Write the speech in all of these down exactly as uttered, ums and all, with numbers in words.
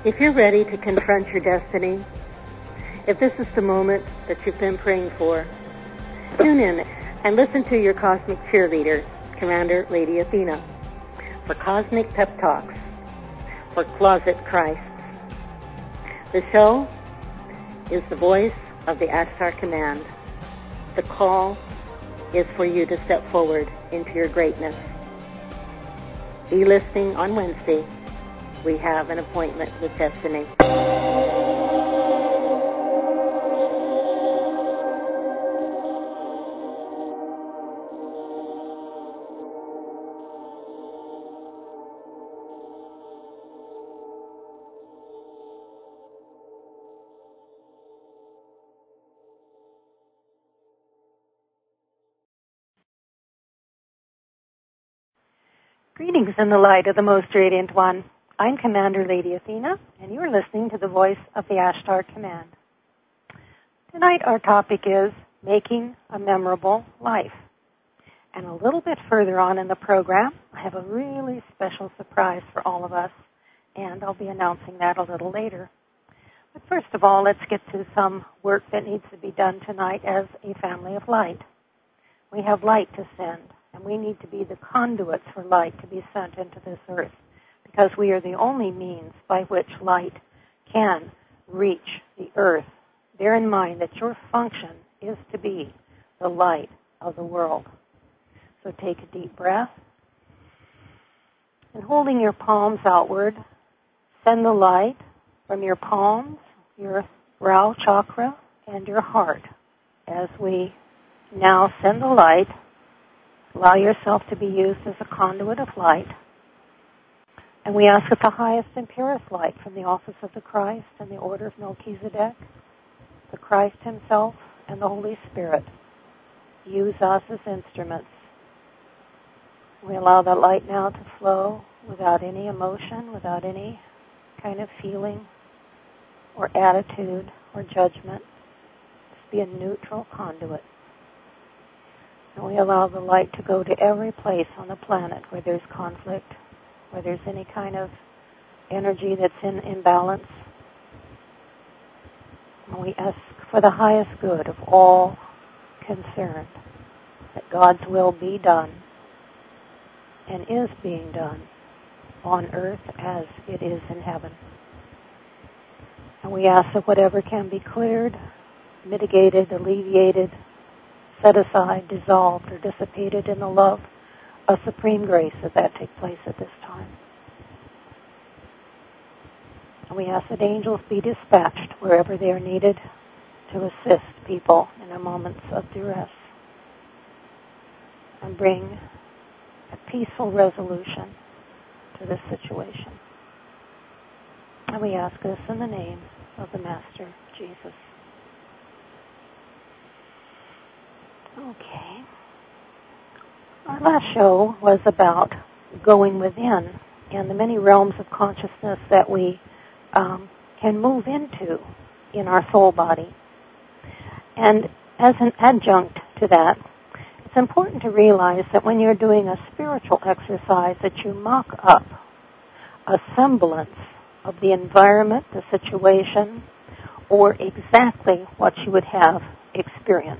If you're ready to confront your destiny, if this is the moment that you've been praying for, tune in and listen to your cosmic cheerleader, Commander Lady Athena, for Cosmic Pep Talks for Closet Christs. The show is the voice of the Ashtar Command. The call is for you to step forward into your greatness. Be listening on Wednesday. We have an appointment with destiny. Greetings in the light of the Most Radiant One. I'm Commander Lady Athena, and you are listening to the voice of the Ashtar Command. Tonight our topic is making a memorable life. And a little bit further on in the program, I have a really special surprise for all of us, and I'll be announcing that a little later. But first of all, let's get to some work that needs to be done tonight as a family of light. We have light to send, and we need to be the conduits for light to be sent into this earth, because we are the only means by which light can reach the earth. Bear in mind that your function is to be the light of the world. So take a deep breath, and holding your palms outward, send the light from your palms, your brow chakra, and your heart. As we now send the light, allow yourself to be used as a conduit of light. And we ask that the highest and purest light from the office of the Christ and the order of Melchizedek, the Christ himself, and the Holy Spirit use us as instruments. We allow that light now to flow without any emotion, without any kind of feeling or attitude or judgment. Just be a neutral conduit. And we allow the light to go to every place on the planet where there's conflict, where there's any kind of energy that's in imbalance. And we ask for the highest good of all concerned, that God's will be done and is being done on earth as it is in heaven. And we ask that whatever can be cleared, mitigated, alleviated, set aside, dissolved, or dissipated in the love of supreme grace, that that take place at this time. And we ask that angels be dispatched wherever they are needed to assist people in their moments of duress and bring a peaceful resolution to this situation. And we ask this in the name of the Master, Jesus. Okay. Our last show was about going within and the many realms of consciousness that we um, can move into in our soul body. And as an adjunct to that, it's important to realize that when you're doing a spiritual exercise that you mock up a semblance of the environment, the situation, or exactly what you would have experienced.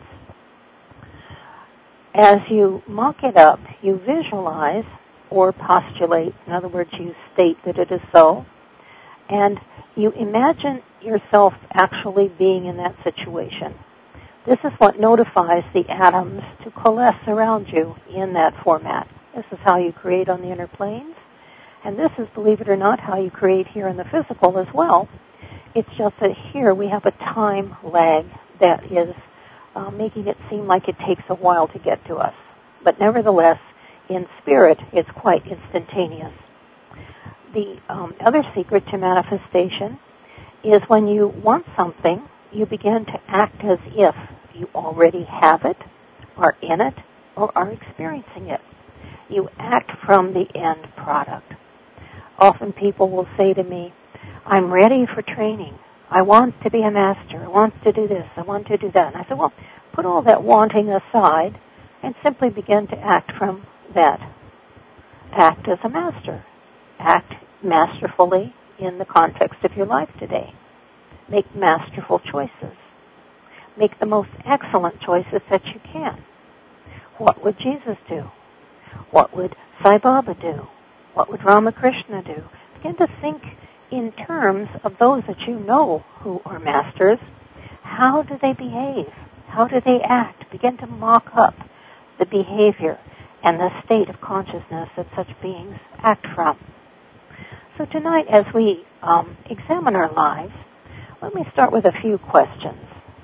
As you mock it up, you visualize or postulate, in other words, you state that it is so, and you imagine yourself actually being in that situation. This is what notifies the atoms to coalesce around you in that format. This is how you create on the inner planes, and this is, believe it or not, how you create here in the physical as well. It's just that here we have a time lag that is Uh, making it seem like it takes a while to get to us. But nevertheless, in spirit, it's quite instantaneous. The um, other secret to manifestation is when you want something, you begin to act as if you already have it, are in it, or are experiencing it. You act from the end product. Often people will say to me, I'm ready for training. I want to be a master. I want to do this. I want to do that. And I said, well, put all that wanting aside and simply begin to act from that. Act as a master. Act masterfully in the context of your life today. Make masterful choices. Make the most excellent choices that you can. What would Jesus do? What would Sai Baba do? What would Ramakrishna do? Begin to think in terms of those that you know who are masters. How do they behave? How do they act? Begin to mock up the behavior and the state of consciousness that such beings act from. So tonight, as we um, examine our lives, let me start with a few questions.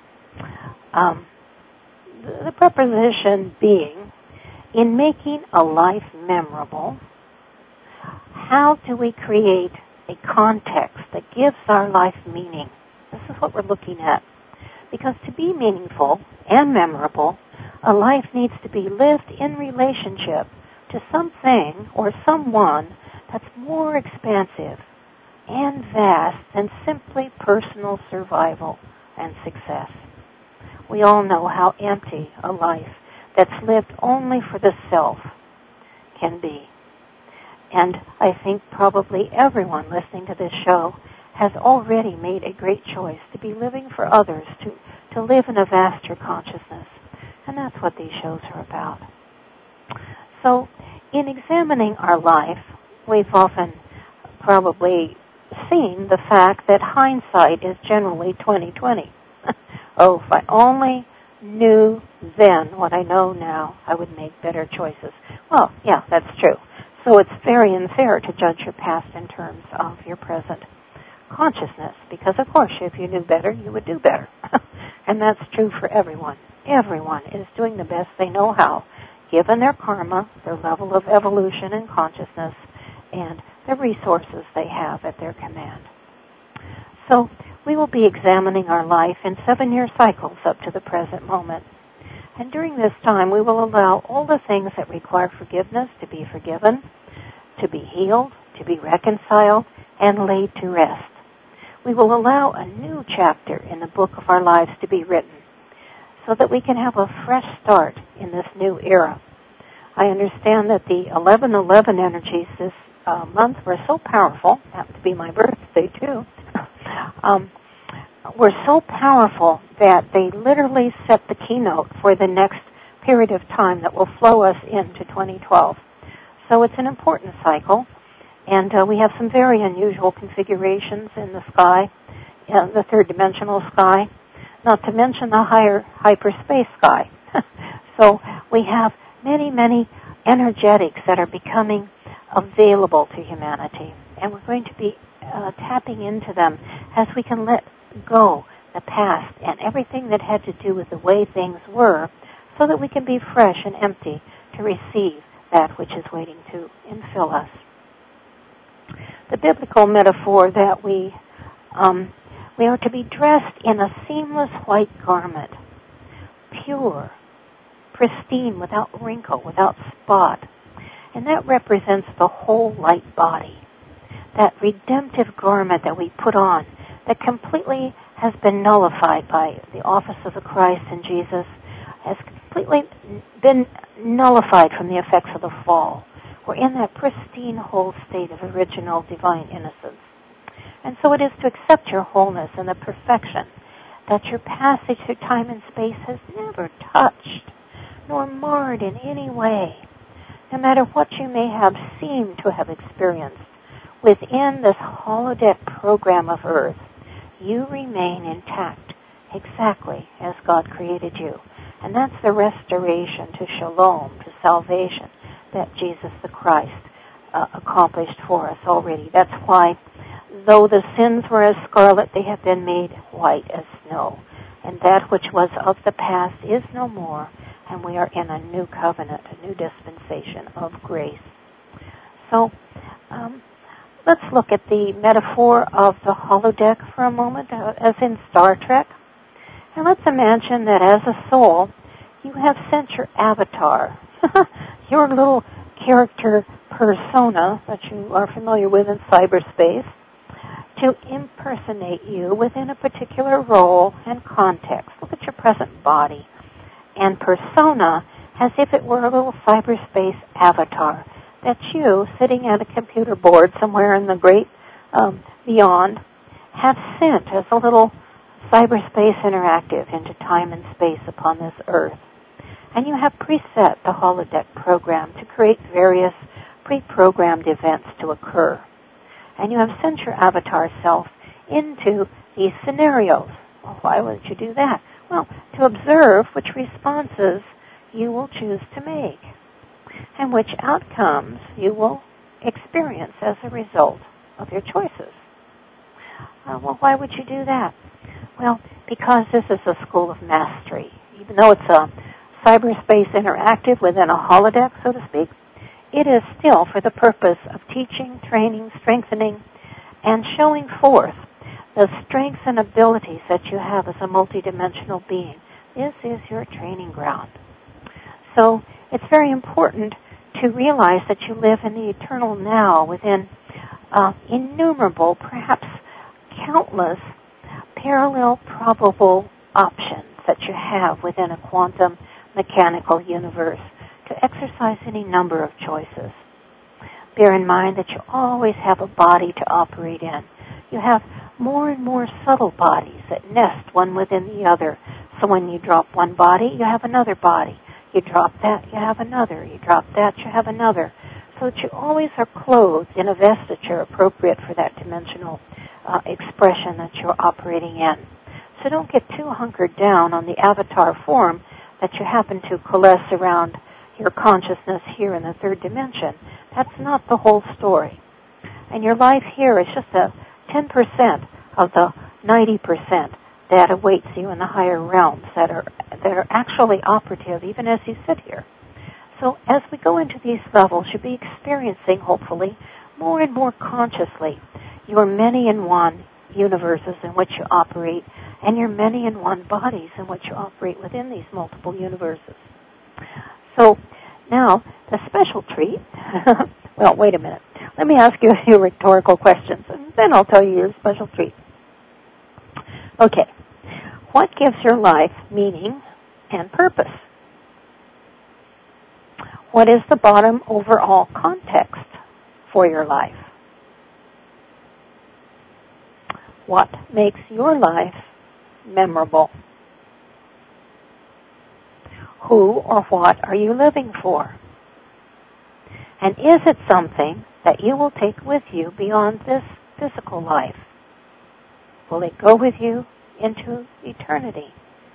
Um, the, the preposition being, in making a life memorable, how do we create a context that gives our life meaning? This is what we're looking at. Because to be meaningful and memorable, a life needs to be lived in relationship to something or someone that's more expansive and vast than simply personal survival and success. We all know how empty a life that's lived only for the self can be. And I think probably everyone listening to this show has already made a great choice to be living for others, to, to live in a vaster consciousness. And that's what these shows are about. So, in examining our life, we've often probably seen the fact that hindsight is generally twenty twenty. Oh, if I only knew then what I know now, I would make better choices. Well, yeah, that's true. So it's very unfair to judge your past in terms of your present consciousness, because of course if you knew better, you would do better. And that's true for everyone. Everyone is doing the best they know how, given their karma, their level of evolution and consciousness, and the resources they have at their command. So we will be examining our life in seven-year cycles up to the present moment. And during this time, we will allow all the things that require forgiveness to be forgiven, to be healed, to be reconciled, and laid to rest. We will allow a new chapter in the book of our lives to be written so that we can have a fresh start in this new era. I understand that the eleven eleven energies this uh, month were so powerful, happened to be my birthday too, um, were so powerful that they literally set the keynote for the next period of time that will flow us into twenty twelve. So it's an important cycle, and uh, we have some very unusual configurations in the sky, uh, the third dimensional sky, not to mention the higher hyperspace sky. So we have many, many energetics that are becoming available to humanity, and we're going to be uh, tapping into them as we can let go the past and everything that had to do with the way things were, so that we can be fresh and empty to receive that which is waiting to infill us. The biblical metaphor that we um, we are to be dressed in a seamless white garment, pure, pristine, without wrinkle, without spot, and that represents the whole light body, that redemptive garment that we put on that completely has been nullified by the office of the Christ and Jesus, has completely been nullified from the effects of the fall. We're in that pristine whole state of original divine innocence. And so it is to accept your wholeness and the perfection that your passage through time and space has never touched, nor marred in any way, no matter what you may have seemed to have experienced. Within this holodeck program of Earth, you remain intact, exactly as God created you. And that's the restoration to shalom, to salvation, that Jesus the Christ uh, accomplished for us already. That's why, though the sins were as scarlet, they have been made white as snow. And that which was of the past is no more, and we are in a new covenant, a new dispensation of grace. So, um, let's look at the metaphor of the holodeck for a moment, uh, as in Star Trek. And let's imagine that as a soul, you have sent your avatar, your little character persona that you are familiar with in cyberspace, to impersonate you within a particular role and context. Look at your present body and persona as if it were a little cyberspace avatar. That's you sitting at a computer board somewhere in the great um, beyond have sent as a little cyberspace interactive into time and space upon this earth. And you have preset the holodeck program to create various pre-programmed events to occur. And you have sent your avatar self into these scenarios. Well, why would you do that? Well, to observe which responses you will choose to make and which outcomes you will experience as a result of your choices. Uh, well, why would you do that? Well, because this is a school of mastery. Even though it's a cyberspace interactive within a holodeck, so to speak, it is still for the purpose of teaching, training, strengthening, and showing forth the strengths and abilities that you have as a multidimensional being. This is your training ground. So it's very important to realize that you live in the eternal now within uh, innumerable, perhaps countless, parallel probable options that you have within a quantum mechanical universe to exercise any number of choices. Bear in mind that you always have a body to operate in. You have more and more subtle bodies that nest one within the other. So when you drop one body, you have another body. You drop that, you have another. You drop that, you have another. So that you always are clothed in a vestiture appropriate for that dimensional uh, expression that you're operating in. So don't get too hunkered down on the avatar form that you happen to coalesce around your consciousness here in the third dimension. That's not the whole story. And your life here is just a ten percent of the ninety percent that awaits you in the higher realms that are that are actually operative even as you sit here. So as we go into these levels, you'll be experiencing, hopefully, more and more consciously your many-in-one universes in which you operate and your many-in-one bodies in which you operate within these multiple universes. So now, the special treat, well, wait a minute. Let me ask you a few rhetorical questions, and then I'll tell you your special treat. Okay. What gives your life meaning and purpose? What is the bottom overall context for your life? What makes your life memorable? Who or what are you living for? And is it something that you will take with you beyond this physical life? Will it go with you into eternity?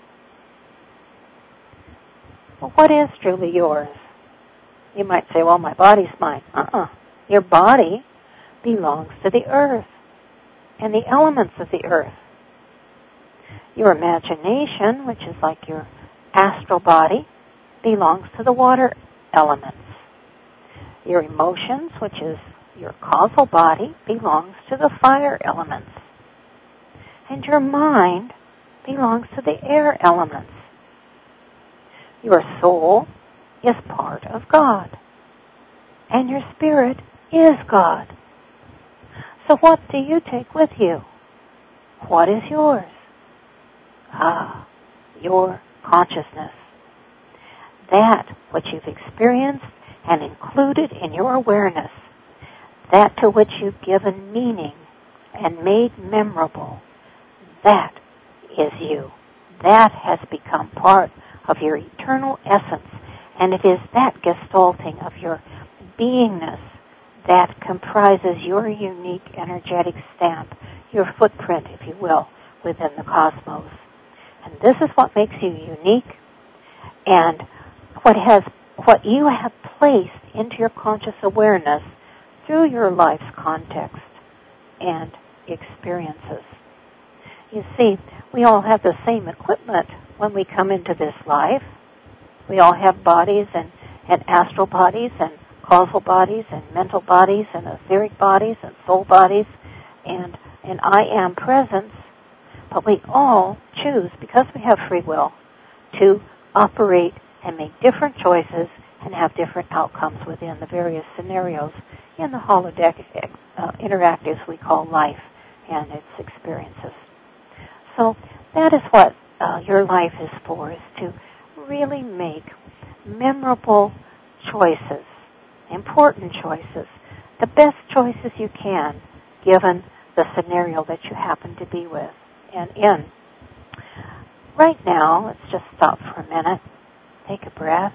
Well, what is truly yours? You might say, well, my body's mine. Uh-uh. Your body belongs to the earth and the elements of the earth. Your imagination, which is like your astral body, belongs to the water elements. Your emotions, which is your causal body, belongs to the fire elements. And your mind belongs to the air elements. Your soul is part of God. And your spirit is God. So what do you take with you? What is yours? Ah, your consciousness. That which you've experienced and included in your awareness. That to which you've given meaning and made memorable. That is you. That has become part of your eternal essence. And it is that gestalting of your beingness that comprises your unique energetic stamp, your footprint, if you will, within the cosmos. And this is what makes you unique and what has what you have placed into your conscious awareness through your life's context and experiences. You see, we all have the same equipment when we come into this life. We all have bodies and, and astral bodies and causal bodies and mental bodies and etheric bodies and soul bodies and an I am presence. But we all choose, because we have free will, to operate and make different choices and have different outcomes within the various scenarios in the holodeck uh, interactives we call life and its experiences. So that is what uh, your life is for, is to really make memorable choices, important choices, the best choices you can, given the scenario that you happen to be with and in. Right now, let's just stop for a minute. Take a breath.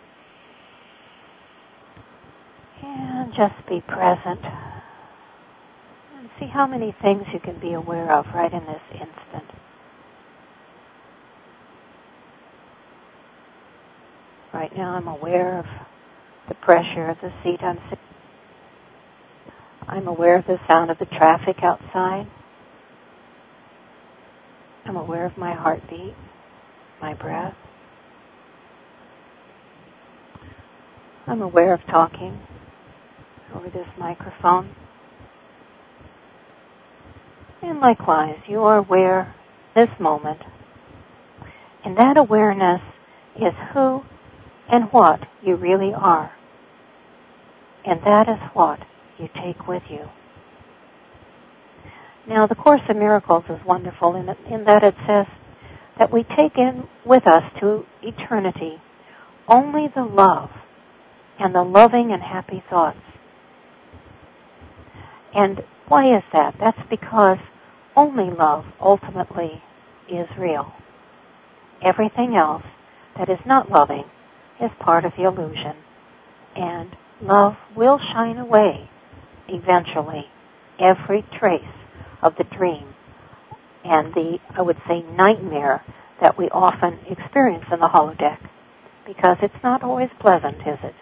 And just be present. And see how many things you can be aware of right in this instant. Right now I'm aware of the pressure of the seat I'm sitting. I'm aware of the sound of the traffic outside. I'm aware of my heartbeat, my breath. I'm aware of talking over this microphone. And likewise, you are aware this moment. And that awareness is who and what you really are. And that is what you take with you. Now, the Course in Miracles is wonderful in, in that it says that we take in with us to eternity only the love and the loving and happy thoughts. And why is that? That's because only love ultimately is real. Everything else that is not loving is part of the illusion, and love will shine away eventually every trace of the dream and the, I would say, nightmare that we often experience in the holodeck, because it's not always pleasant, is it?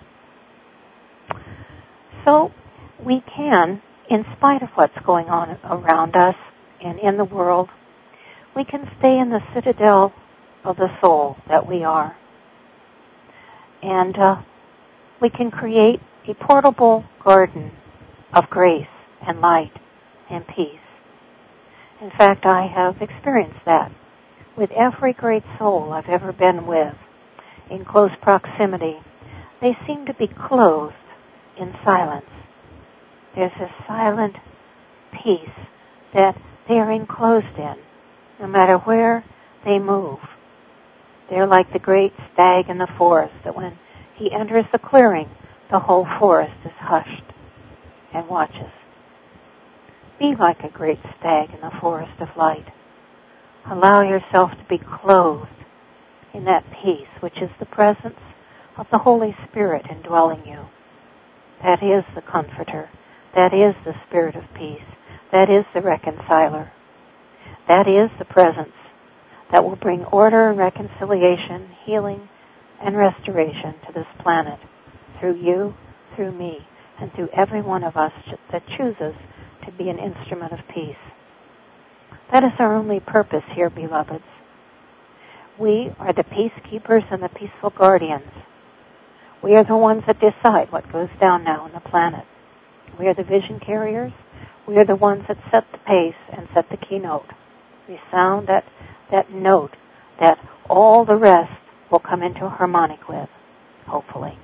So we can, in spite of what's going on around us and in the world, we can stay in the citadel of the soul that we are. And uh, we can create a portable garden of grace and light and peace. In fact, I have experienced that with every great soul I've ever been with in close proximity. They seem to be clothed in silence. There's a silent peace that they are enclosed in, no matter where they move. They're like the great stag in the forest, that when he enters the clearing, the whole forest is hushed and watches. Be like a great stag in the forest of light. Allow yourself to be clothed in that peace, which is the presence of the Holy Spirit indwelling you. That is the Comforter. That is the Spirit of peace. That is the Reconciler. That is the presence that will bring order, reconciliation, healing, and restoration to this planet through you, through me, and through every one of us that chooses to be an instrument of peace. That is our only purpose here, beloveds. We are the peacekeepers and the peaceful guardians. We are the ones that decide what goes down now on the planet. We are the vision carriers. We are the ones that set the pace and set the keynote. We sound that, that note that all the rest will come into harmonic with, hopefully.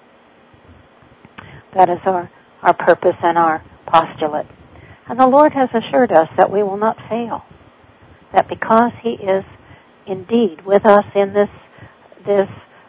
That is our, our purpose and our postulate. And the Lord has assured us that we will not fail. That because He is indeed with us in this, this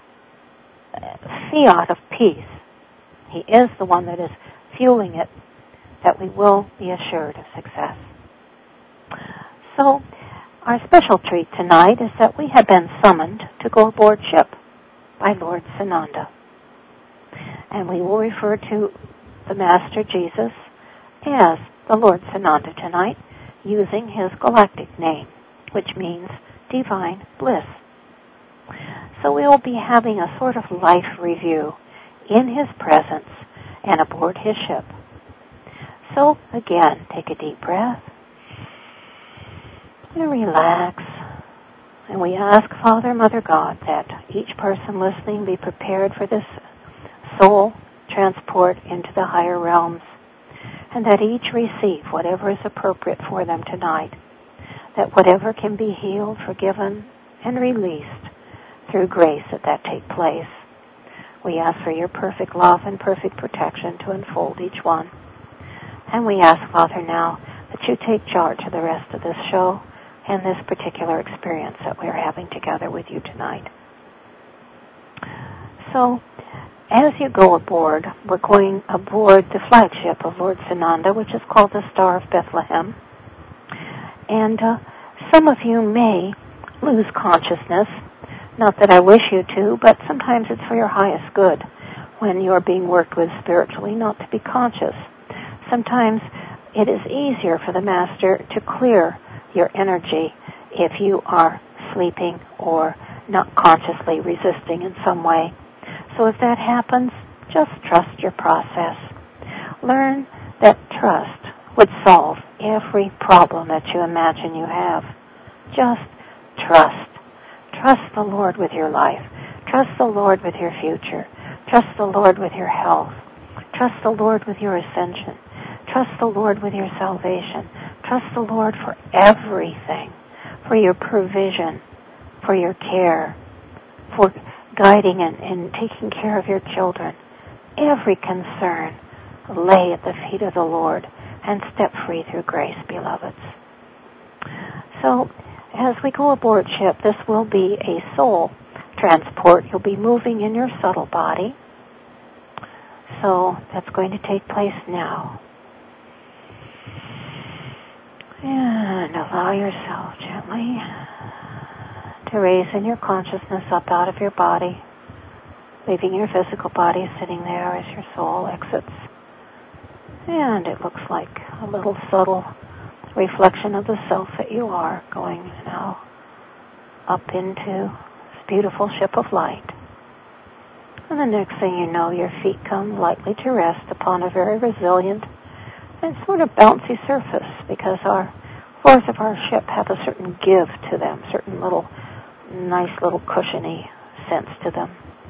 fiat of peace, He is the one that is fueling it, that we will be assured of success. So, our special treat tonight is that we have been summoned to go aboard ship by Lord Sananda. And we will refer to the Master Jesus as the Lord Sananda tonight, using his galactic name, which means divine bliss. So we will be having a sort of life review in his presence and aboard his ship. So again, take a deep breath and relax. And we ask Father, Mother God, that each person listening be prepared for this soul transport into the higher realms, and that each receive whatever is appropriate for them tonight, that whatever can be healed, forgiven, and released through grace, that that take place. We ask for your perfect love and perfect protection to enfold each one. And we ask, Father, now that you take charge of the rest of this show and this particular experience that we're having together with you tonight. So, as you go aboard, we're going aboard the flagship of Lord Sananda, which is called the Star of Bethlehem. And uh, some of you may lose consciousness. Not that I wish you to, but sometimes it's for your highest good when you're being worked with spiritually not to be conscious. Sometimes it is easier for the Master to clear your energy if you are sleeping or not consciously resisting in some way. So if that happens, just trust your process. Learn that trust would solve every problem that you imagine you have. Just trust. Trust the Lord with your life. Trust the Lord with your future. Trust the Lord with your health. Trust the Lord with your ascension. Trust the Lord with your salvation. Trust the Lord for everything, for your provision, for your care, for guiding and, and taking care of your children. Every concern, lay at the feet of the Lord and step free through grace, beloveds. So, as we go aboard ship, this will be a soul transport. You'll be moving in your subtle body. So, that's going to take place now. And allow yourself gently to raise in your consciousness up out of your body, leaving your physical body sitting there as your soul exits. And it looks like a little subtle reflection of the self that you are going now up into this beautiful ship of light. And the next thing you know, your feet come lightly to rest upon a very resilient and sort of bouncy surface, because our floors of our ship have a certain give to them, certain little nice little cushiony sense to them.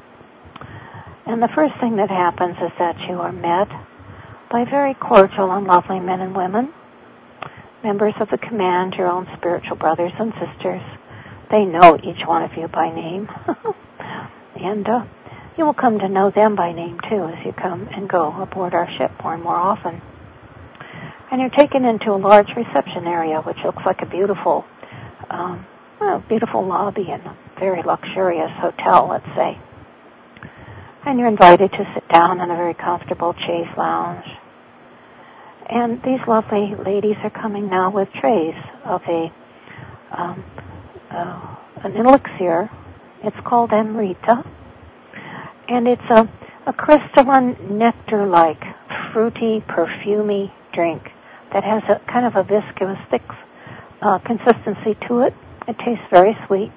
And the first thing that happens is that you are met by very cordial and lovely men and women, members of the command, your own spiritual brothers and sisters. They know each one of you by name. and uh, you will come to know them by name, too, as you come and go aboard our ship more and more often. And you're taken into a large reception area, which looks like a beautiful, um, well, beautiful lobby in a very luxurious hotel, let's say. And you're invited to sit down in a very comfortable chaise lounge. And these lovely ladies are coming now with trays of a um, uh, an elixir. It's called Amrita, and it's a, a crystalline nectar-like, fruity, perfumey drink that has a kind of a viscous, thick uh, consistency to it. It tastes very sweet.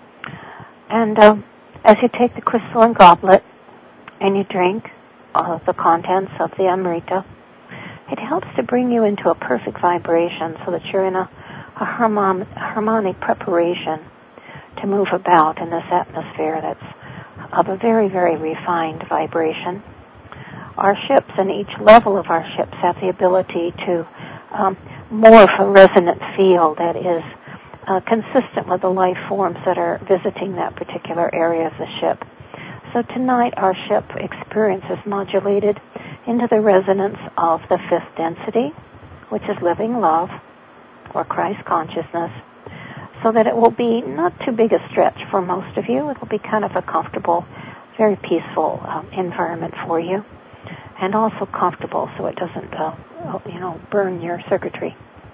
And um, as you take the crystalline goblet and you drink uh, the contents of the Amrita, it helps to bring you into a perfect vibration so that you're in a, a harmon- harmonic preparation to move about in this atmosphere that's of a very, very refined vibration. Our ships and each level of our ships have the ability to um, morph a resonant field that is uh, consistent with the life forms that are visiting that particular area of the ship. So tonight our ship experience is modulated into the resonance of the fifth density, which is living love, or Christ consciousness, so that it will be not too big a stretch for most of you. It will be kind of a comfortable, very peaceful um, environment for you, and also comfortable so it doesn't, uh, you know, burn your circuitry.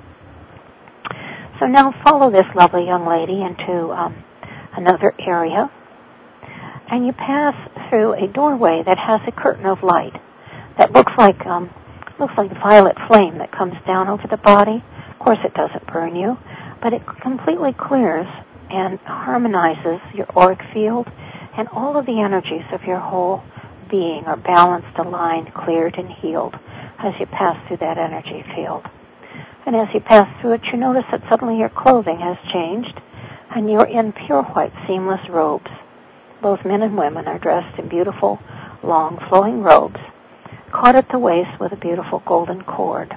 So now follow this lovely young lady into um, another area, and you pass through a doorway that has a curtain of light that looks like um, looks like violet flame that comes down over the body. Of course, it doesn't burn you, but it completely clears and harmonizes your auric field, and all of the energies of your whole being are balanced, aligned, cleared, and healed as you pass through that energy field. And as you pass through it, you notice that suddenly your clothing has changed, and you're in pure white, seamless robes. Both men and women are dressed in beautiful, long, flowing robes, caught at the waist with a beautiful golden cord.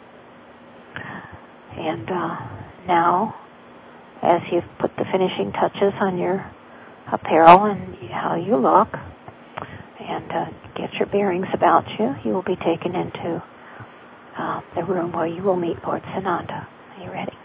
And uh, now, as you've put the finishing touches on your apparel and how you look, and uh, get your bearings about you, you will be taken into uh, the room where you will meet Lord Sananda. Are you ready?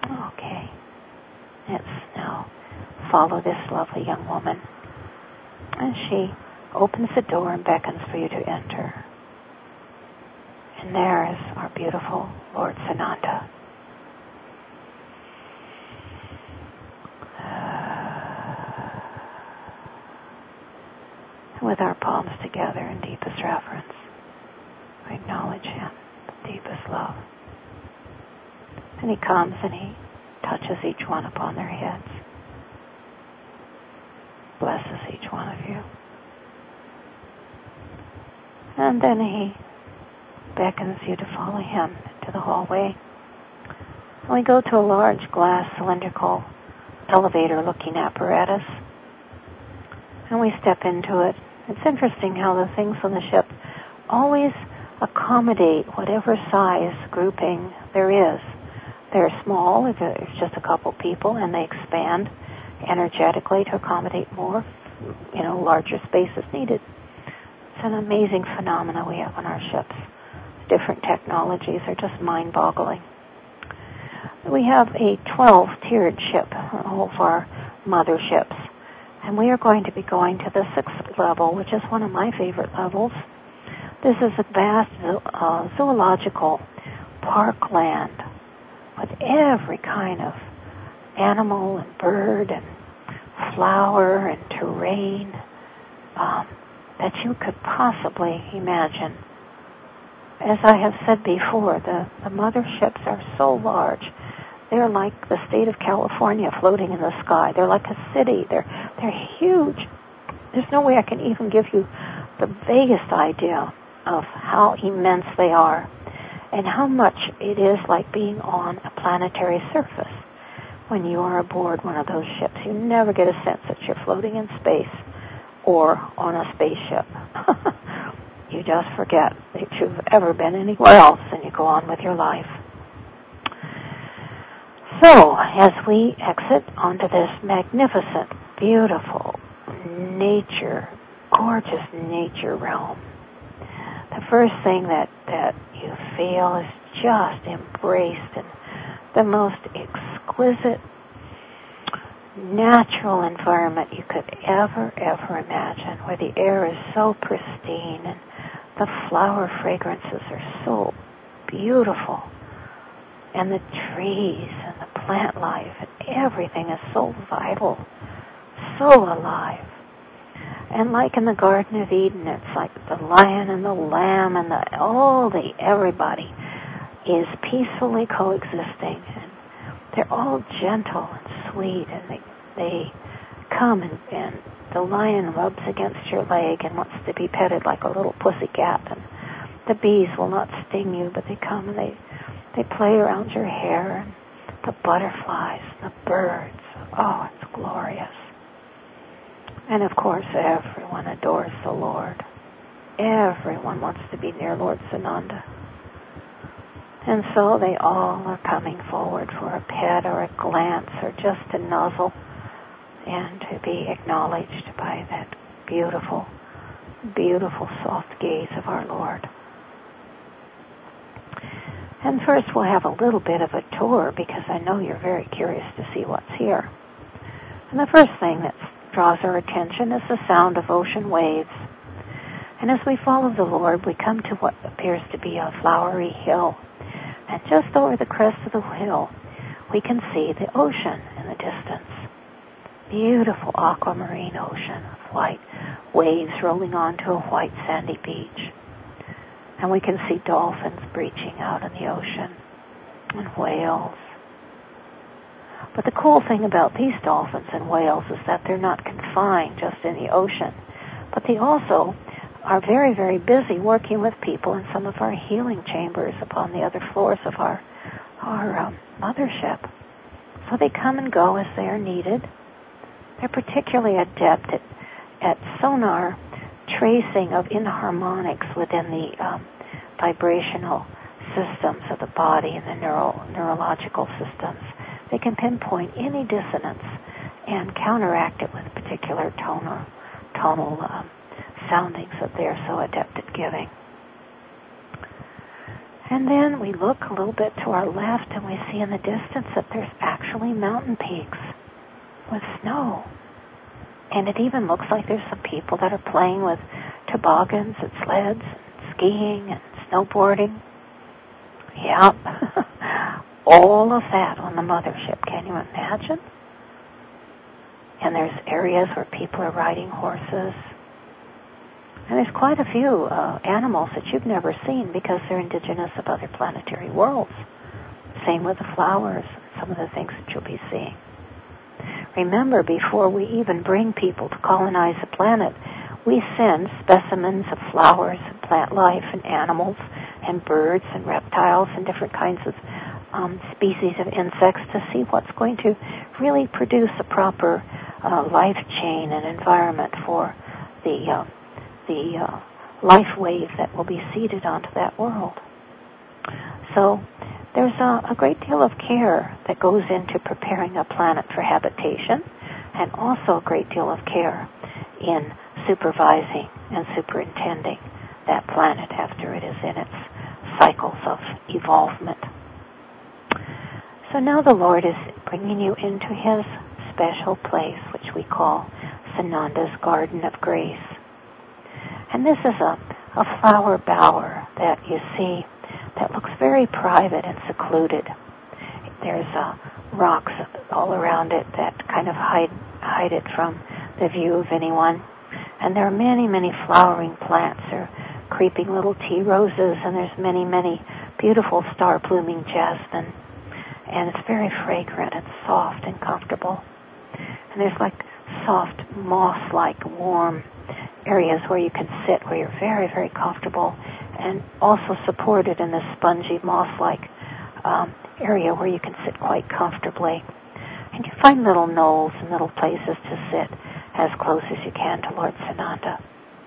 Okay. Let's now follow this lovely young woman And she opens the door and beckons for you to enter. And there is our beautiful Lord Sananda. With our palms together in deepest reverence, we acknowledge Him with deepest love. And He comes and He touches each one upon their heads, blesses each one of you. And then He beckons you to follow Him to the hallway. And we go to a large glass cylindrical elevator-looking apparatus, and we step into it. It's interesting how the things on the ship always accommodate whatever size grouping there is. They're small, if it's just a couple people, and they expand energetically to accommodate more, you know, larger space is needed. It's an amazing phenomena we have on our ships. Different technologies are just mind-boggling. We have a twelve-tiered ship, all of our motherships. And we are going to be going to the sixth level, which is one of my favorite levels. This is a vast uh, zoological parkland with every kind of animal and bird and flower and terrain um, that you could possibly imagine. As I have said before, the, the motherships are so large. They're like the state of California floating in the sky. They're like a city. They're they're huge. There's no way I can even give you the vaguest idea of how immense they are and how much it is like being on a planetary surface. When you are aboard one of those ships, you never get a sense that you're floating in space or on a spaceship. You just forget that you've ever been anywhere else and you go on with your life. So, as we exit onto this magnificent, beautiful nature, gorgeous nature realm, the first thing that, that you feel is just embraced in the most exquisite, natural environment you could ever, ever imagine, where the air is so pristine and the flower fragrances are so beautiful. And the trees and the plant life and everything is so vital, so alive. And like in the Garden of Eden, it's like the lion and the lamb and the all the everybody is peacefully coexisting, and they're all gentle and sweet, and they they come and, and the lion rubs against your leg and wants to be petted like a little pussy cat, and the bees will not sting you, but they come and they They play around your hair, and the butterflies, and the birds. Oh, it's glorious. And of course, everyone adores the Lord. Everyone wants to be near Lord Sananda. And so they all are coming forward for a pet or a glance or just to nuzzle and to be acknowledged by that beautiful, beautiful soft gaze of our Lord. And first we'll have a little bit of a tour because I know you're very curious to see what's here. And the first thing that draws our attention is the sound of ocean waves. And as we follow the Lord, we come to what appears to be a flowery hill. And just over the crest of the hill, we can see the ocean in the distance. Beautiful aquamarine ocean of white waves rolling onto a white sandy beach. And we can see dolphins breaching out in the ocean, and whales. But the cool thing about these dolphins and whales is that they're not confined just in the ocean, but they also are very, very busy working with people in some of our healing chambers upon the other floors of our, our um, mothership. So they come and go as they are needed. They're particularly adept at, at sonar tracing of inharmonics within the um, vibrational systems of the body and the neural, neurological systems. They can pinpoint any dissonance and counteract it with particular tonal, tonal um, soundings that they are so adept at giving. And then we look a little bit to our left and we see in the distance that there's actually mountain peaks with snow. And it even looks like there's some people that are playing with toboggans and sleds, and skiing and snowboarding. Yep. All of that on the mothership. Can you imagine? And there's areas where people are riding horses. And there's quite a few uh, animals that you've never seen because they're indigenous of other planetary worlds. Same with the flowers, some of the things that you'll be seeing. Remember, before we even bring people to colonize the planet, we send specimens of flowers and plant life and animals and birds and reptiles and different kinds of um, species of insects to see what's going to really produce a proper uh, life chain and environment for the uh, the uh, life wave that will be seeded onto that world. So there's a, a great deal of care that goes into preparing a planet for habitation, and also a great deal of care in supervising and superintending that planet after it is in its cycles of evolvement. So now the Lord is bringing you into His special place, which we call Sananda's Garden of Grace. And this is a, a flower bower that you see that looks very private and secluded. There's uh, rocks all around it that kind of hide, hide it from the view of anyone. And there are many, many flowering plants. There are creeping little tea roses, and there's many, many beautiful star-blooming jasmine. And it's very fragrant and soft and comfortable. And there's like soft, moss-like, warm areas where you can sit, where you're very, very comfortable, and also supported in this spongy, moss-like um, area where you can sit quite comfortably. And you find little knolls and little places to sit as close as you can to Lord Sananda.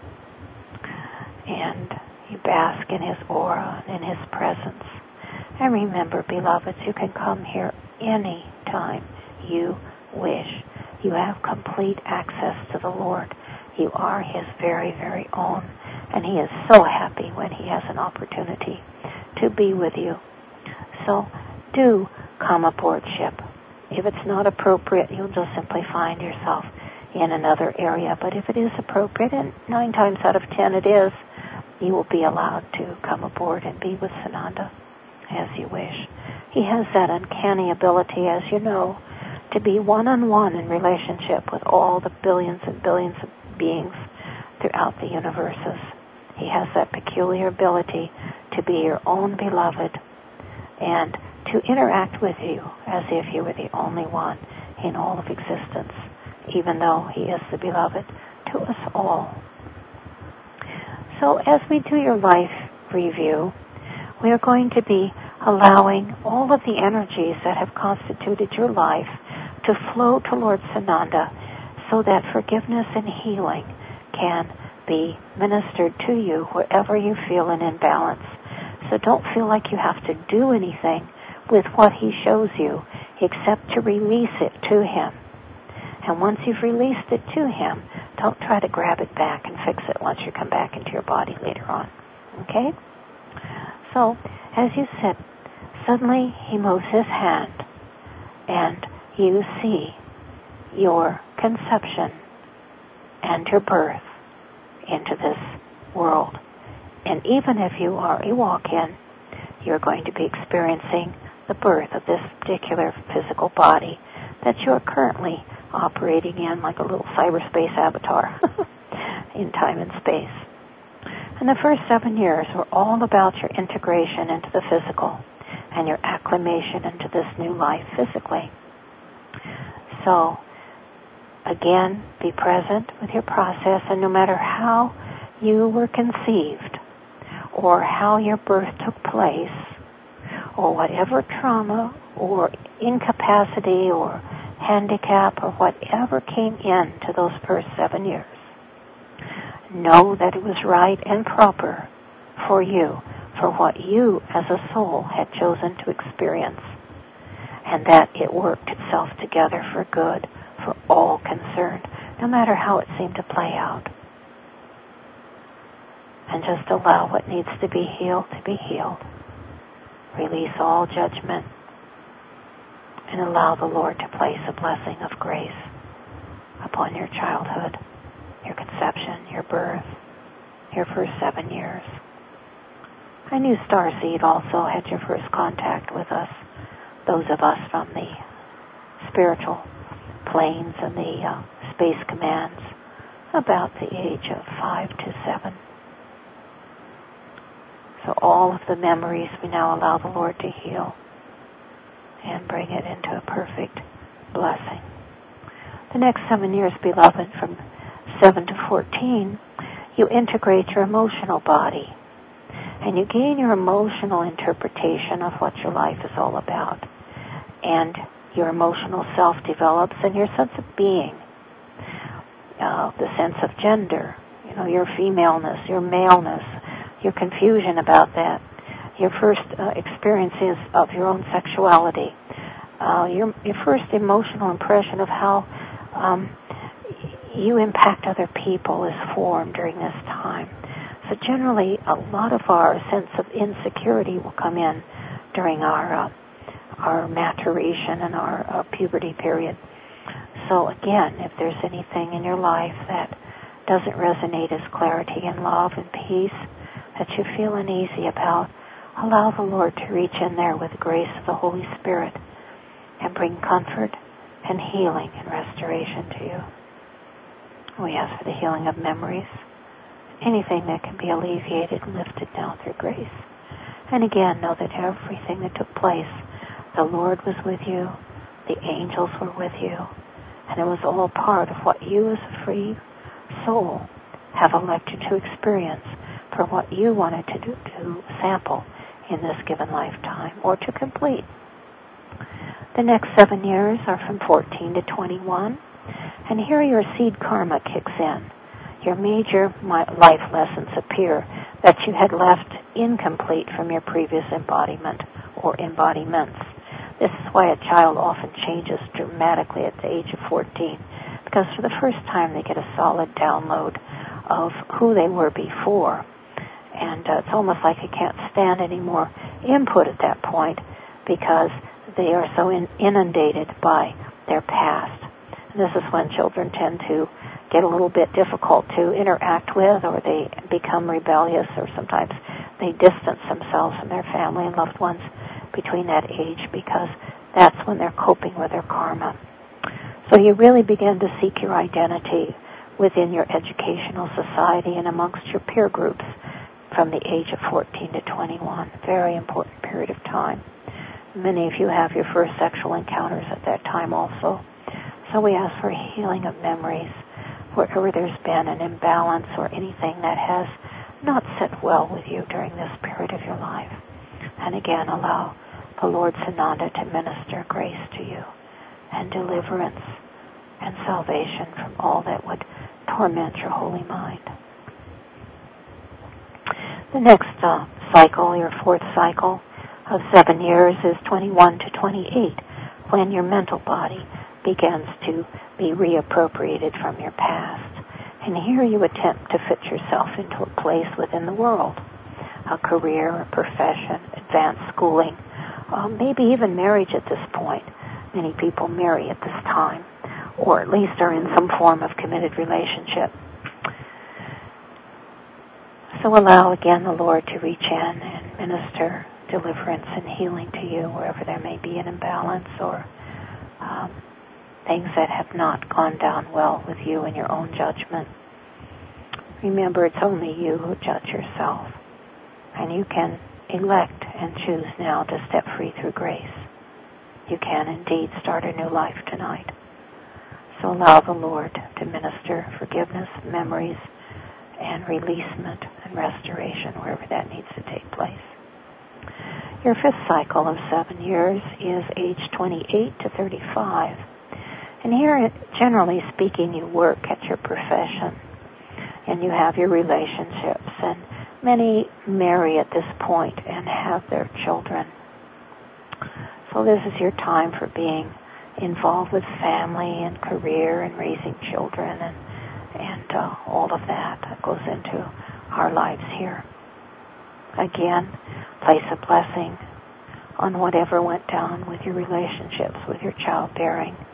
And you bask in His aura and in His presence. And remember, beloveds, you can come here any time you wish. You have complete access to the Lord. You are His very, very own. And He is so happy when He has an opportunity to be with you. So do come aboard ship. If it's not appropriate, you'll just simply find yourself in another area. But if it is appropriate, and nine times out of ten it is, you will be allowed to come aboard and be with Sananda as you wish. He has that uncanny ability, as you know, to be one-on-one in relationship with all the billions and billions of beings throughout the universes. He has that peculiar ability to be your own beloved and to interact with you as if you were the only one in all of existence, even though He is the beloved to us all. So as we do your life review, we are going to be allowing all of the energies that have constituted your life to flow to Lord Sananda so that forgiveness and healing can be ministered to you wherever you feel an imbalance. So don't feel like you have to do anything with what He shows you except to release it to Him. And once you've released it to Him, don't try to grab it back and fix it once you come back into your body later on. Okay? So, as you sit, suddenly He moves His hand, and you see your conception and your birth into this world. And even if you are a walk-in, you're going to be experiencing the birth of this particular physical body that you're currently operating in like a little cyberspace avatar in time and space. And the first seven years were all about your integration into the physical and your acclimation into this new life physically. So, again, be present with your process, and no matter how you were conceived, or how your birth took place, or whatever trauma or incapacity or handicap or whatever came in to those first seven years, know that it was right and proper for you, for what you as a soul had chosen to experience, and that it worked itself together for good for all concerned, no matter how it seemed to play out. And just allow what needs to be healed to be healed. Release all judgment and allow the Lord to place a blessing of grace upon your childhood, your conception, your birth, your first seven years. And you starseed also had your first contact with us, those of us from the spiritual planes and the uh, space commands, about the age of five to seven. So all of the memories we now allow the Lord to heal and bring it into a perfect blessing. The next seven years, beloved, from seven to fourteen, you integrate your emotional body and you gain your emotional interpretation of what your life is all about. And your emotional self develops, and your sense of being, uh, the sense of gender, you know, your femaleness, your maleness, your confusion about that, your first uh, experiences of your own sexuality, uh, your, your first emotional impression of how um, you impact other people is formed during this time. So generally, a lot of our sense of insecurity will come in during our uh, our maturation and our uh, puberty period. So again, if there's anything in your life that doesn't resonate as clarity and love and peace, that you feel uneasy about, allow the Lord to reach in there with the grace of the Holy Spirit and bring comfort and healing and restoration to you. We ask for the healing of memories, anything that can be alleviated and lifted now through grace. And again, know that everything that took place, the Lord was with you, the angels were with you, and it was all part of what you as a free soul have elected to experience for what you wanted to do, to sample in this given lifetime or to complete. The next seven years are from fourteen to twenty-one, and here your seed karma kicks in. Your major life lessons appear that you had left incomplete from your previous embodiment or embodiments. This is why a child often changes dramatically at the age of fourteen, because for the first time they get a solid download of who they were before. And uh, it's almost like they can't stand any more input at that point because they are so in- inundated by their past. And this is when children tend to get a little bit difficult to interact with, or they become rebellious, or sometimes they distance themselves from their family and loved ones between that age, because that's when they're coping with their karma. So you really begin to seek your identity within your educational society and amongst your peer groups from the age of fourteen to twenty-one. Very important period of time. Many of you have your first sexual encounters at that time also. So we ask for healing of memories wherever there's been an imbalance or anything that has not set well with you during this period of your life. And again, allow the Lord Sananda to minister grace to you and deliverance and salvation from all that would torment your holy mind. The next uh, cycle, your fourth cycle of seven years, is twenty-one to twenty-eight, when your mental body begins to be reappropriated from your past. And here you attempt to fit yourself into a place within the world, a career, a profession, advanced schooling, uh, maybe even marriage at this point. Many people marry at this time, or at least are in some form of committed relationship. So allow again the Lord to reach in and minister deliverance and healing to you wherever there may be an imbalance or um, things that have not gone down well with you in your own judgment. Remember, it's only you who judge yourself, and you can elect and choose now to step free through grace. You can indeed start a new life tonight. So allow the Lord to minister forgiveness, memories, and releasement and restoration wherever that needs to take place. Your fifth cycle of seven years is age twenty-eight to thirty-five. And here, generally speaking, you work at your profession and you have your relationships, and many marry at this point and have their children. So this is your time for being involved with family and career and raising children and and uh, all of that that goes into our lives here. Again, place a blessing on whatever went down with your relationships, with your childbearing,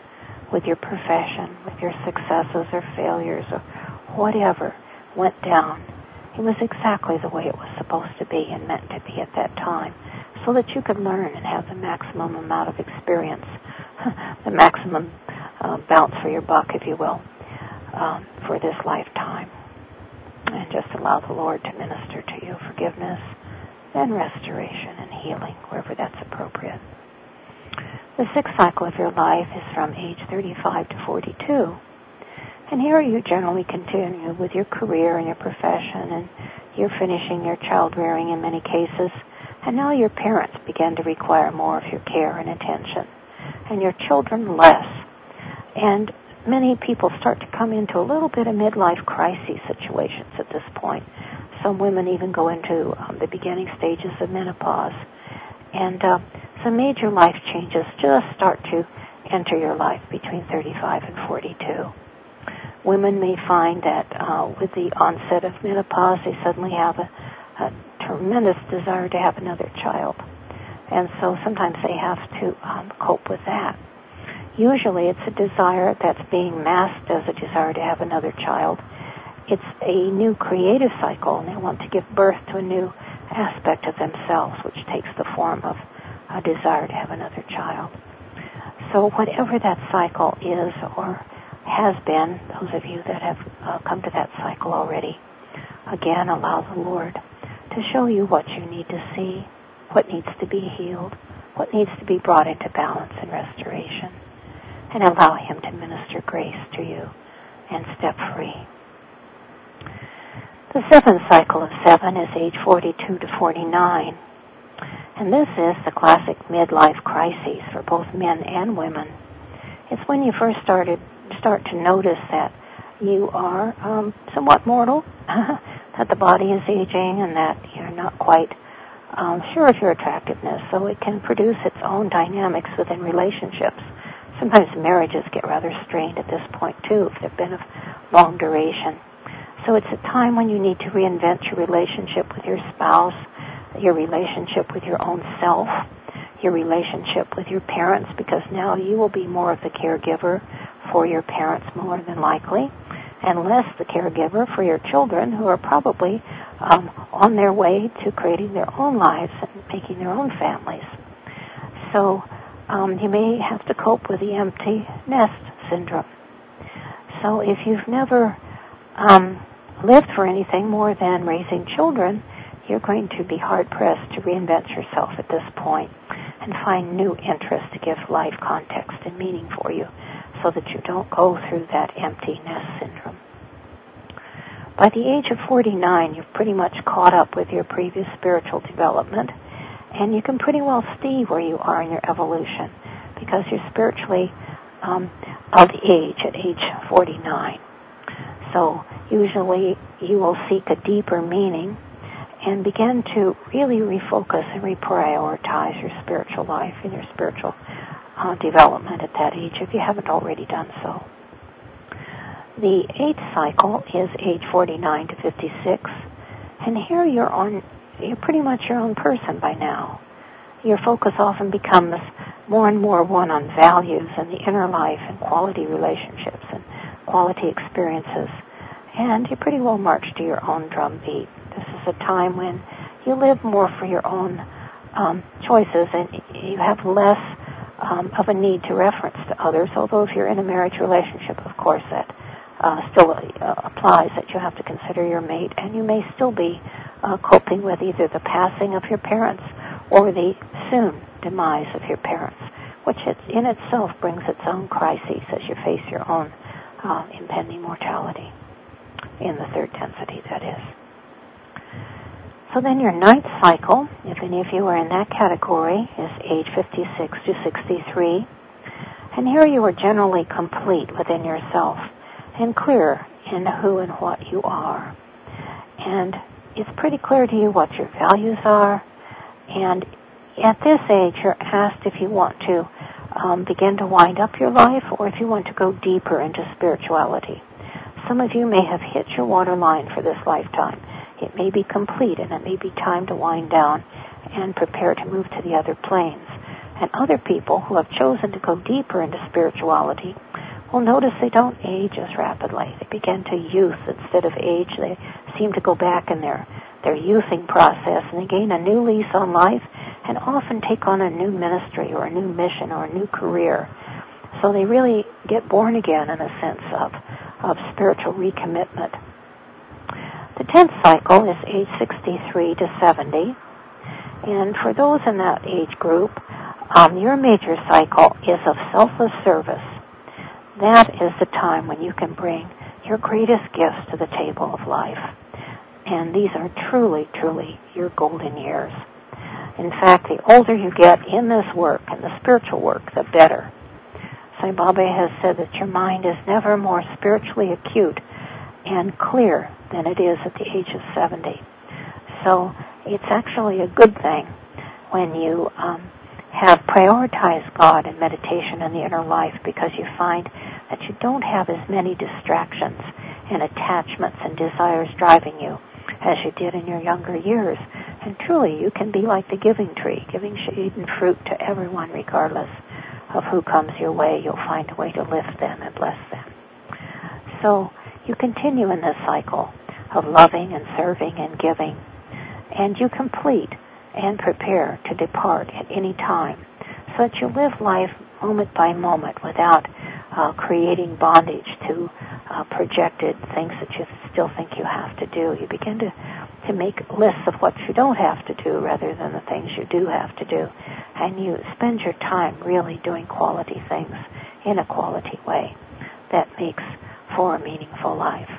with your profession, with your successes or failures or whatever went down, it was exactly the way it was supposed to be and meant to be at that time, so that you could learn and have the maximum amount of experience, the maximum uh, bounce for your buck, if you will, um, for this lifetime. And just allow the Lord to minister to you forgiveness and restoration and healing, wherever that's appropriate. The sixth cycle of your life is from age thirty-five to forty-two. And here you generally continue with your career and your profession, and you're finishing your child rearing in many cases, and now your parents begin to require more of your care and attention, and your children less. And many people start to come into a little bit of midlife crisis situations at this point. Some women even go into um, the beginning stages of menopause. And uh, some major life changes just start to enter your life between thirty-five and forty-two. Women may find that uh, with the onset of menopause, they suddenly have a, a tremendous desire to have another child. And so sometimes they have to um, cope with that. Usually it's a desire that's being masked as a desire to have another child. It's a new creative cycle, and they want to give birth to a new aspect of themselves, which takes the form of a desire to have another child. So whatever that cycle is or has been, those of you that have uh, come to that cycle already, again, allow the Lord to show you what you need to see, what needs to be healed, what needs to be brought into balance and restoration, and allow Him to minister grace to you and step free. The seventh cycle of seven is age forty-two to forty-nine, and this is the classic midlife crisis for both men and women. It's when you first started start to notice that you are um, somewhat mortal, that the body is aging, and that you're not quite um, sure of your attractiveness, so it can produce its own dynamics within relationships. Sometimes marriages get rather strained at this point, too, if they've been of long duration. So it's a time when you need to reinvent your relationship with your spouse, your relationship with your own self, your relationship with your parents, because now you will be more of the caregiver for your parents more than likely, and less the caregiver for your children, who are probably um, on their way to creating their own lives and making their own families. So um, you may have to cope with the empty nest syndrome. So if you've never um, lived for anything more than raising children, you're going to be hard-pressed to reinvent yourself at this point and find new interests to give life context and meaning for you, so that you don't go through that empty nest syndrome. By the age of forty-nine, you've pretty much caught up with your previous spiritual development, and you can pretty well see where you are in your evolution, because you're spiritually um, of age at age forty-nine. So usually you will seek a deeper meaning and begin to really refocus and reprioritize your spiritual life and your spiritual uh, development at that age, if you haven't already done so. The eighth cycle is age forty-nine to fifty-six, and here you're on, you're pretty much your own person by now. Your focus often becomes more and more one on values and the inner life and quality relationships and quality experiences, and you pretty well march to your own drum beat. This is a time when you live more for your own um, choices, and you have less um, of a need to reference to others, although if you're in a marriage relationship, of course, that uh, still uh, applies, that you have to consider your mate, and you may still be uh, coping with either the passing of your parents or the soon demise of your parents, which in itself brings its own crises as you face your own uh, impending mortality, in the third density, that is. So then your ninth cycle, if any of you are in that category, is age fifty-six to sixty-three. And here you are generally complete within yourself and clear in who and what you are. And it's pretty clear to you what your values are. And at this age, you're asked if you want to um, begin to wind up your life or if you want to go deeper into spirituality. Some of you may have hit your waterline for this lifetime. It may be complete, and it may be time to wind down and prepare to move to the other planes. And other people who have chosen to go deeper into spirituality Well, notice they don't age as rapidly. They begin to youth instead of age. They seem to go back in their, their youthing process, and they gain a new lease on life and often take on a new ministry or a new mission or a new career. So they really get born again in a sense of, of spiritual recommitment. The tenth cycle is age sixty-three to seventy. And for those in that age group, um, your major cycle is of selfless service. That is the time when you can bring your greatest gifts to the table of life. And these are truly, truly your golden years. In fact, the older you get in this work, and the spiritual work, the better. Sai Baba has said that your mind is never more spiritually acute and clear than it is at the age of seventy. So it's actually a good thing when you um, have prioritized God and meditation in the inner life, because you find that you don't have as many distractions and attachments and desires driving you as you did in your younger years. And truly, you can be like the giving tree, giving shade and fruit to everyone regardless of who comes your way. You'll find a way to lift them and bless them. So you continue in this cycle of loving and serving and giving, and you complete and prepare to depart at any time, so that you live life moment by moment without uh, creating bondage to uh, projected things that you still think you have to do. You begin to, to make lists of what you don't have to do rather than the things you do have to do, and you spend your time really doing quality things in a quality way that makes for a meaningful life.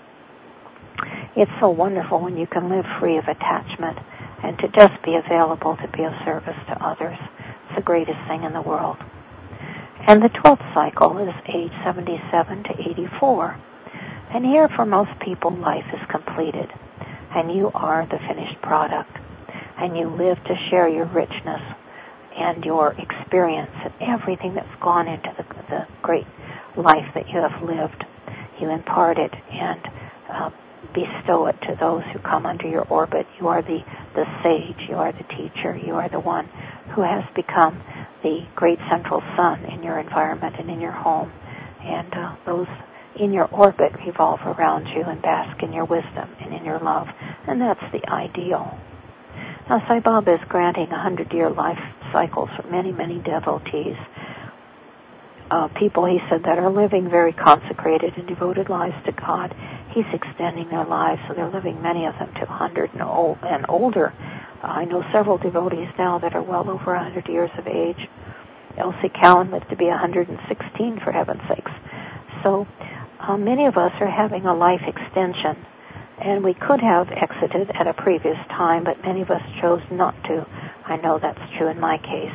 It's so wonderful when you can live free of attachment and to just be available to be of service to others. It's the greatest thing in the world. And the twelfth cycle is age seventy-seven to eighty-four. And here for most people, life is completed, and you are the finished product. And you live to share your richness and your experience and everything that's gone into the, the great life that you have lived. You impart it and uh, bestow it to those who come under your orbit. You are the, the sage, you are the teacher, you are the one who has become the great central sun in your environment and in your home. And uh, those in your orbit revolve around you and bask in your wisdom and in your love. And that's the ideal. Now, Sai Baba is granting a hundred-year life cycles for many, many devotees. Uh, people, he said, that are living very consecrated and devoted lives to God. He's extending their lives, so they're living, many of them, to one hundred and, old, and older. Uh, I know several devotees now that are well over one hundred years of age. Elsie Cowan lived to be one hundred sixteen, for heaven's sakes. So uh, many of us are having a life extension, and we could have exited at a previous time, but many of us chose not to. I know that's true in my case.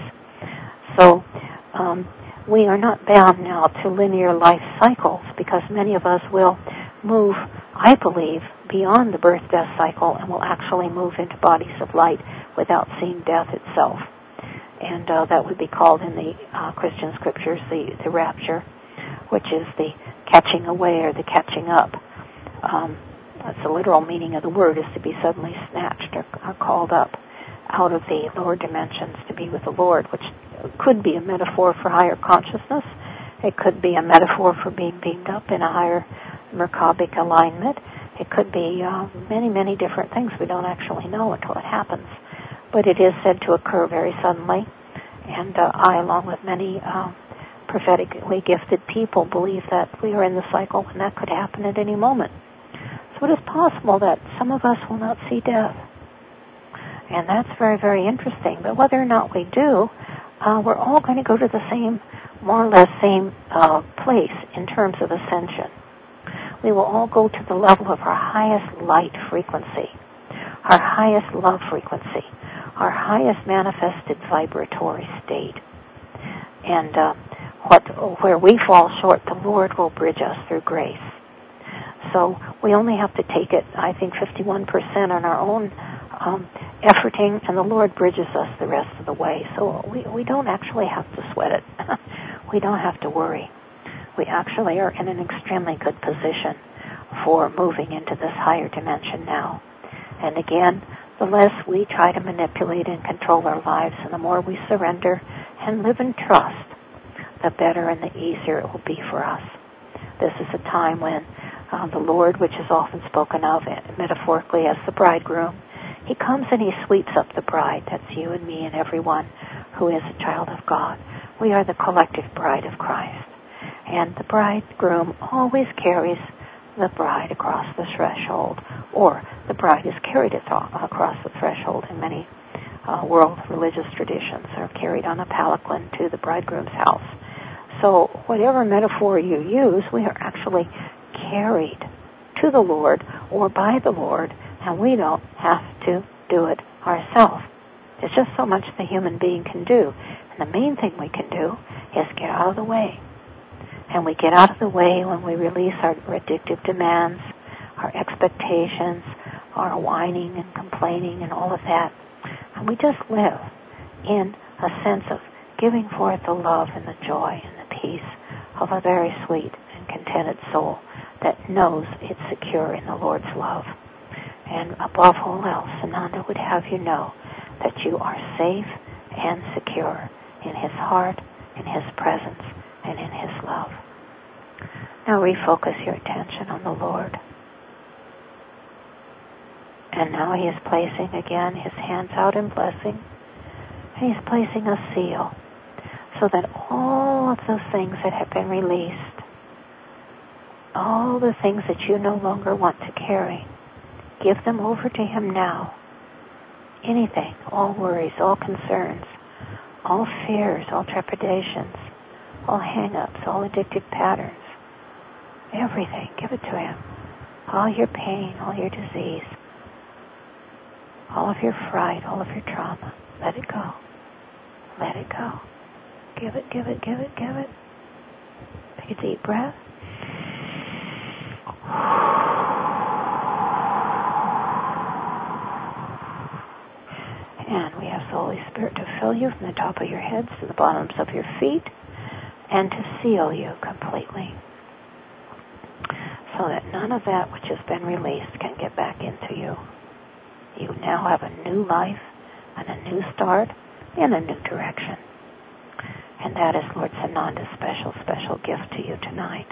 So um, we are not bound now to linear life cycles, because many of us will move, I believe, beyond the birth-death cycle and will actually move into bodies of light without seeing death itself. And uh, that would be called in the uh, Christian scriptures the, the rapture, which is the catching away or the catching up. Um, that's the literal meaning of the word, is to be suddenly snatched or, or called up out of the lower dimensions to be with the Lord, which could be a metaphor for higher consciousness. It could be a metaphor for being beamed up in a higher Merkabic alignment. It could be uh, many, many different things we don't actually know until it happens. But it is said to occur very suddenly, and uh, I, along with many uh, prophetically gifted people, believe that we are in the cycle when that could happen at any moment. So it is possible that some of us will not see death. And that's very, very interesting. But whether or not we do, uh, we're all going to go to the same, more or less same uh, place in terms of ascension. We will all go to the level of our highest light frequency, our highest love frequency, our highest manifested vibratory state. And uh, what, where we fall short, the Lord will bridge us through grace. So we only have to take it, I think, fifty-one percent on our own um, efforting, and the Lord bridges us the rest of the way. So we, we don't actually have to sweat it. We don't have to worry. We actually are in an extremely good position for moving into this higher dimension now. And again, the less we try to manipulate and control our lives, and the more we surrender and live in trust the better and the easier it will be for us. This is a time when uh, the Lord, which is often spoken of metaphorically as the bridegroom, he comes and he sweeps up the bride. That's you and me and everyone who is a child of God. We are the collective bride of Christ. And the bridegroom always carries the bride across the threshold, or the bride is carried across the threshold in many uh, world religious traditions, are carried on a palanquin to the bridegroom's house. So whatever metaphor you use, we are actually carried to the Lord or by the Lord, and we don't have to do it ourselves. There's just so much the human being can do. And the main thing we can do is get out of the way. And we get out of the way when we release our addictive demands, our expectations, our whining and complaining and all of that. And we just live in a sense of giving forth the love and the joy and the peace of a very sweet and contented soul that knows it's secure in the Lord's love. And above all else, Ananda would have you know that you are safe and secure in His heart, in His presence, and in His love. Now refocus your attention on the Lord. And now He is placing again His hands out in blessing. And He's placing a seal so that all of those things that have been released, all the things that you no longer want to carry, give them over to Him now. Anything, all worries, all concerns, all fears, all trepidations, all hang-ups, all addictive patterns, everything, give it to Him. All your pain, all your disease, all of your fright, all of your trauma, let it go. Let it go. Give it, give it, give it, give it. Take a deep breath. And we ask the Holy Spirit to fill you from the top of your heads to the bottoms of your feet and to seal you completely so that none of that which has been released can get back into you. You now have a new life and a new start in a new direction. And that is Lord Sananda's special, special gift to you tonight.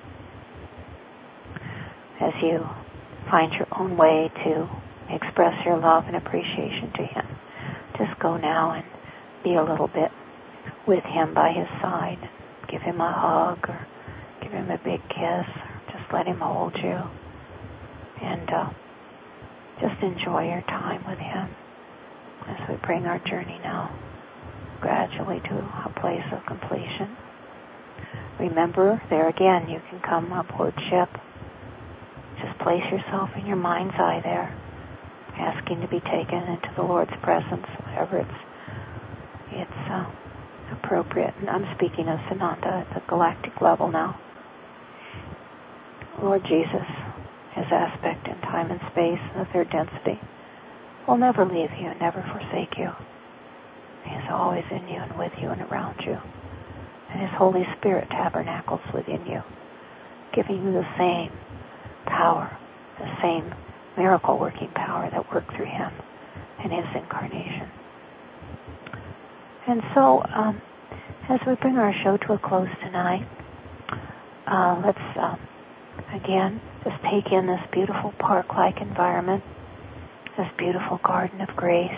As you find your own way to express your love and appreciation to Him, just go now and be a little bit with Him by His side. Give Him a hug or give Him a big kiss. Or just let Him hold you. And uh, just enjoy your time with Him as we bring our journey now gradually to a place of completion. Remember, there again, you can come aboard ship. Just place yourself in your mind's eye there, asking to be taken into the Lord's presence, wherever it's it's uh, appropriate. And I'm speaking of Sananda at the galactic level now. Lord Jesus, His aspect in time and space and the third density, will never leave you, never forsake you. He is always in you and with you and around you. And His Holy Spirit tabernacles within you, giving you the same power, the same miracle-working power that worked through Him in His incarnation. And so, um, as we bring our show to a close tonight, uh, let's, um, again, just take in this beautiful park-like environment, this beautiful garden of grace.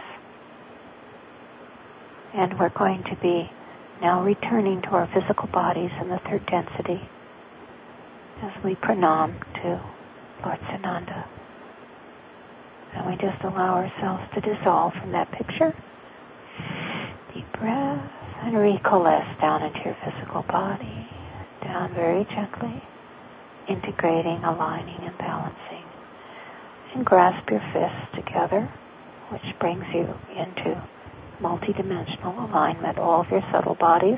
And we're going to be now returning to our physical bodies in the third density as we pranam to Lord Sananda. And we just allow ourselves to dissolve from that picture. Deep breath and recoalesce down into your physical body. Down very gently, integrating, aligning, and balancing. And grasp your fists together, which brings you into multidimensional alignment, all of your subtle bodies.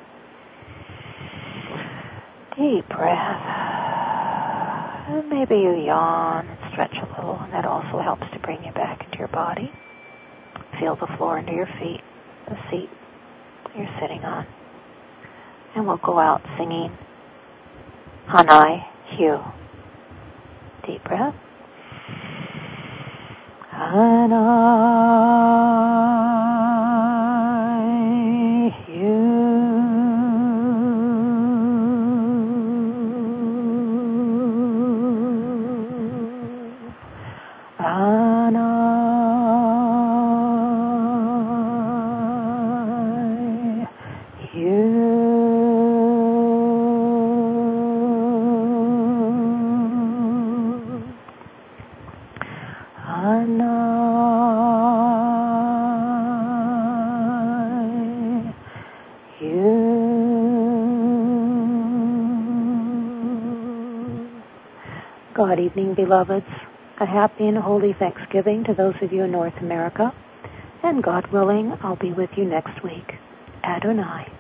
Deep breath. And maybe you yawn and stretch a little, and that also helps to bring you back into your body. Feel the floor under your feet, the seat you're sitting on. And we'll go out singing Hanai Hugh. Deep breath. Hanai. You Anai, you. Anai, you. God evening, beloveds. A happy and holy Thanksgiving to those of you in North America. And God willing, I'll be with you next week. Adonai.